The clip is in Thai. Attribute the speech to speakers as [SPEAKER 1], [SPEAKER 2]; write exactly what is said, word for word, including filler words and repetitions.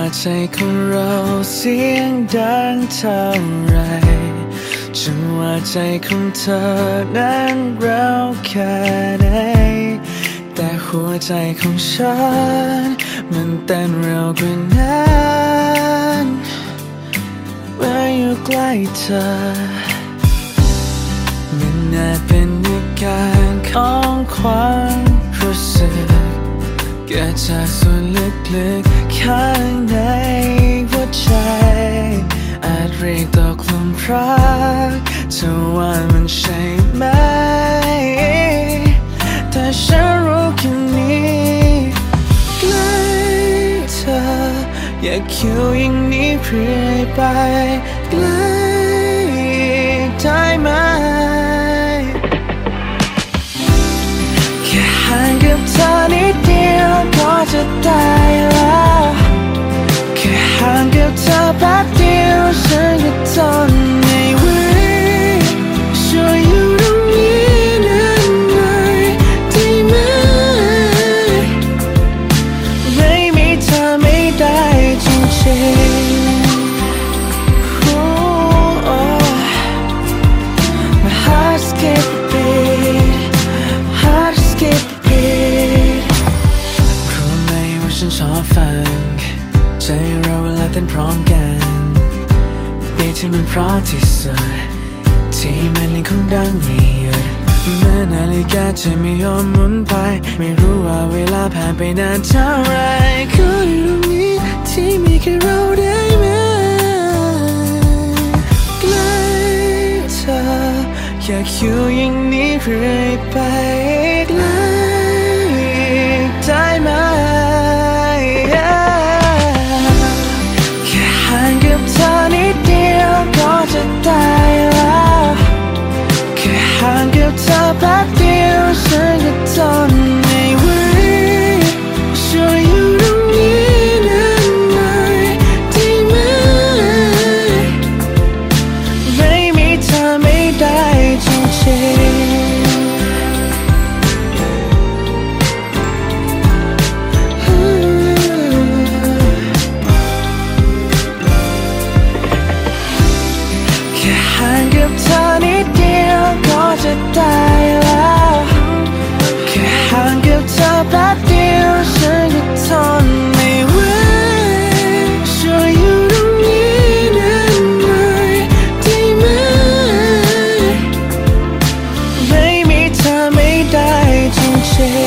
[SPEAKER 1] ใจของเราเสียงดังเท่าไรจังหวะใจของเธอนั้นเราแค่ไหนแต่หัวใจของฉันมันเต้นเร็วกว่านั้นเมื่ออยู่ใกล้เธอมันอาจเป็นอาการของความรู้สึกเกิดจากส่วนลึกๆข้างในหัวใจอาจเรียกตกหลุมรักเธอว่ามันใช่ไหมแต่ฉันรู้แค่นี้ใกล้เธออยากอยู่อย่างนี้เรื่อยไปใกล้ได้ไหมแค่ห่างกับเธอนิดเดียวก็จะตายแล้วแค่ห่างกับเธอแป๊บเดียวฉันก็ทนไม่ไหวช่วยอยู่ตรงนี้นานหน่อยได้ไหมไม่มีเธอไม่ได้จริงๆ oh, oh. My heart skip a beat heart skip a beat รู้ไหมว่าฉันชอบฟังใจเราเวลาเต้นพร้อมกันบีทที่มันเพราะที่สุดที่มันยังคงดังไม่หยุดแม้นาฬิกาจะไม่ยอมหมุนไปไม่รู้ว่าเวลาผ่านไปนานเท่าไรขออยู่ตรงนี้ที่มีแค่เราได้ไหมใกล้เธออยากอยู่อย่างนี้เรื่อยไปใกล้ได้ไหมห่างกับเธอนิดเดียวก็จะตายแล้วแค่ห่างกับเธอแป๊บเดียวฉันก็ทนไม่ไหวช่วยอยู่ตรงนี้นานหน่อยได้ไหมไม่มีเธอไม่ได้จริงๆห่างกับเธอนิดเดียวก็จะตายแล้วแค่ห่างกับเธอแป๊บเดียวฉันก็ทนไม่ไหวช่วยอยู่ตรงนี้นานหน่อยได้ไหมไม่มีเธอไม่ได้จริงๆ